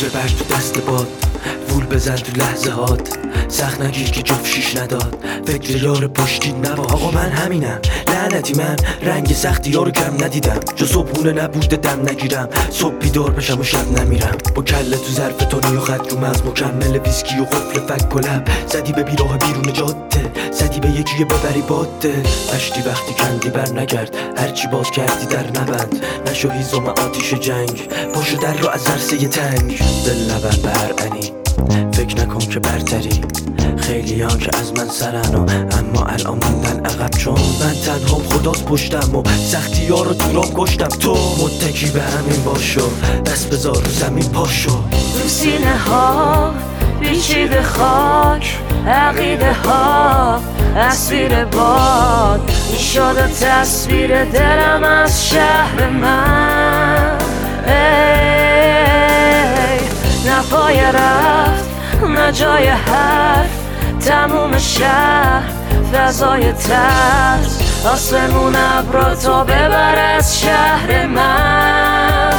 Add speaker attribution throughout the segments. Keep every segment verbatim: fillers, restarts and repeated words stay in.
Speaker 1: عطر برگ تو دست باد، وول بزن تو لحظه هات، سخت نگیر که جفت شیش نداد، فکر یار پشتی نباش. آقا من همینم لعنتی، من رنگ سختی یارو کم ندیدم، جو صبحونه نبوده دم نگیرم، صبح بیدار بشم و شب نمیرم، با کله تو ظرف تونی و خط رو مغز، مکمل ویسکی و قفل فک و لب، زدی به بیراه بیرون جاده، زدی به یکی ببری باده، مشتی وقتی کندی بر نگرد، هرچی باز کردی در نبند، نشو هیزم آتیش جنگ، پاشو در رو از عرصه تنگ، دل نبر به هر انی، فکر نکن که برتری، خیلی ها که از من سرن و اما الان موندن عقب، چون من تنهام خداست پشتم و سختی ها رو تو راه کشتم. تو متکی به همین باشو، دست بذار رو زمین پاشو.
Speaker 2: تو سینه ها پیچیده خاک، عقیده ها اسیر باد، این شده تصویر دلم از شهر من. ای نه پای رفت نه جای حرف، تموم شهر فضای ترس، آسمون ابرا تا ببر از شهر من.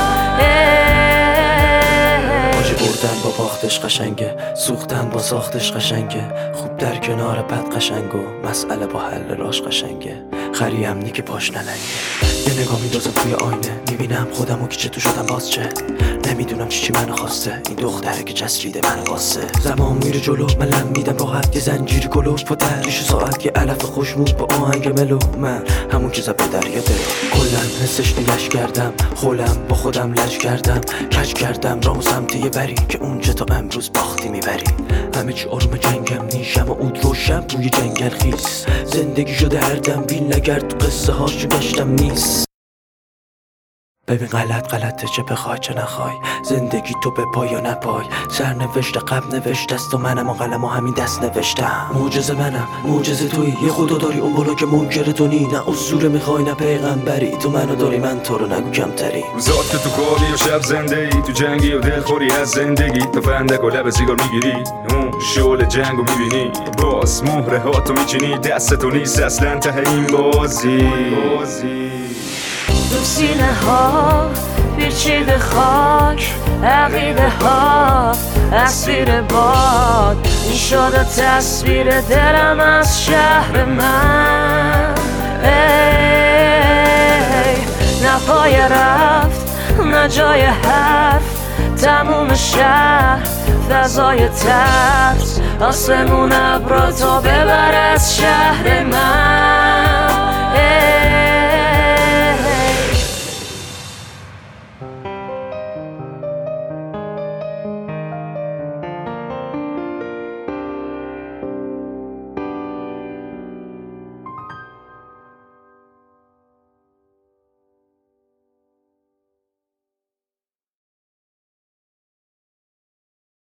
Speaker 1: باجی بردن با باختش قشنگه، سوختن با ساختش قشنگه، خوب در کنار بد قشنگ و مسئله با حل راش قشنگه، خری امنی که پاش نلنگه. یه نگاه میدازم توی آینه، میبینم خودم و که چه تو شدم باز چه، نمیدونم چی چی منو خواسته، این دختره که چسبیده منو واسه. زمان میره جلو من لم میدم راحت، یه زنجیری کلوف با تریش ساعت، یه علف خوشمود با آهنگ ملو، من همون که زد به دریا دلو، کلن حسش نیلش کردم، خولم با خودم لج کردم، کج کردم رامو سمت یه بری که اونجا تا امروز باختی میبری. همه چی آروم جنگم نیشم و اود روشم روی جنگل خیس، زندگی شده هر دم بیل نگرد تو قصه هاشو گشتم نیست. ببین غلط غلطه چه بخوای چه نخوای، زندگی تو به پای یا نپای، سر نوشته قبل نوشته است و منم و قلم و همین دست نوشتم. معجزه منم معجزه تویی، یه خدا داری اون بالا که منکر تو نی، نه اسطوره میخوای نه پیغمبری، تو منو داری من تو رو نگو کمتری.
Speaker 3: روزات که تو کاری و شب زنده ای، تو جنگی و دلخوری از زندگی، تو فندک و لب سیگار میگیری، اون شعل جنگو میبینی، باز مهره ها تو میچینی، دست تو نیست اصلا ته این بازی بازی.
Speaker 2: تو سینه ها پیچیده خاک، عقیده ها اسیر باد، این شده تصویر دلم از شهر من. ای نه پای رفت نه جای حرف، تموم شهر فضای ترس، آسمون ابرا تا ببر از شهر من.